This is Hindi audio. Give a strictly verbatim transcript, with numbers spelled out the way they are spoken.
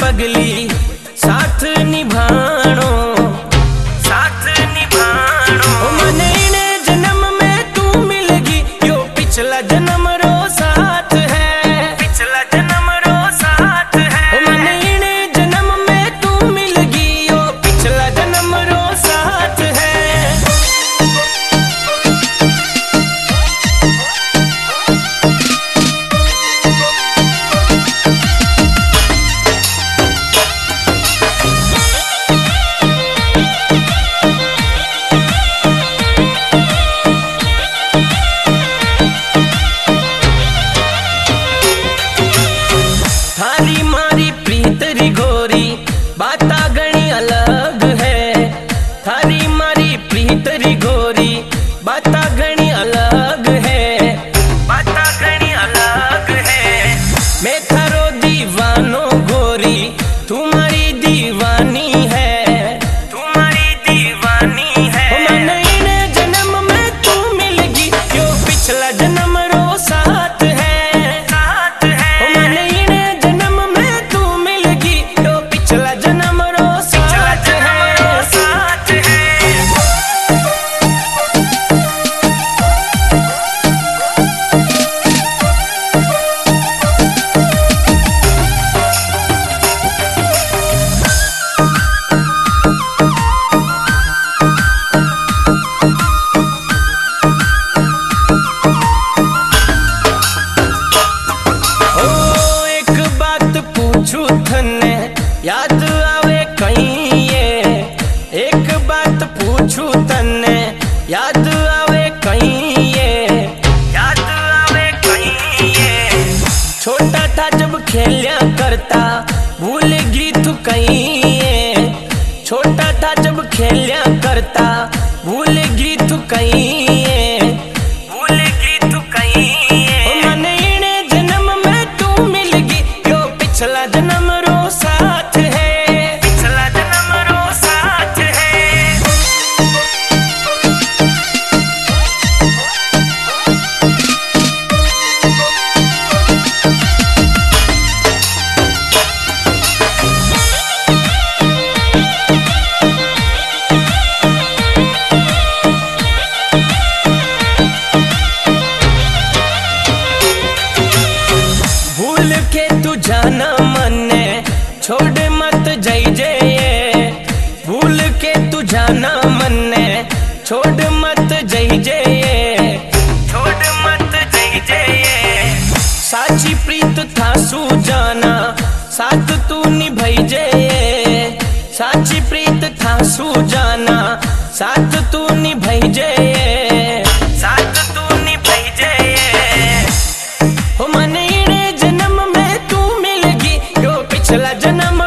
पगली साथ निभाणो साथ निभाणो। मने इने जन्म में तू मिलगी यो पिछला जन्म रो साथ है, पिछला जन्म रो साथ है। मने इने जन्म में तू मिलगी यो पिछला जन्म रो साथ है। थारी मारी प्रीत री गोरी बाता घणी अलग है, थारी मारी प्रीत री गोरी बाता घणी अलग है, बाता घणी अलग है। मैं थारो दीवानो गोरी तुम्हारी दीवानी है, तुम्हारी दीवानी है। मन इने जन्म में तू मिलगी यो पिछला जन्म रो साथ है, साथ है। मन इने जन्म में तू मिलगी यो पिछला जन्म रो साथ है, साथ है। ओ एक बात पूछू थने याद आवे कहीं ये, एक बात पूछू तने याद आवे कहीं ये, याद आवे कहीं ये। छोटा था जब खेलिया करता भूल गई तू कहीं ये, छोटा था जब खेलिया करता भूल गई तू कहीं ये, भूल गई तू कहीं ये। मन इने जन्म में तू मिलगी यो पिछला जन्म रो साथ है, पिछला जन्म रो साथ है। भूल के तू जाना मन्ने छोड़ मत जई जे, भूल के तू जाना मन्ने छोड़ मत जई जे, छोड़ मत जई जे। साची प्रीत था सू जाना साथ तू निभाई जे, साची प्रीत था सू जाना साथ तू निभाई जे, साथ तू निभाई जे। हो मन इने जन्म में तू मिलगी यो पिछला जन्म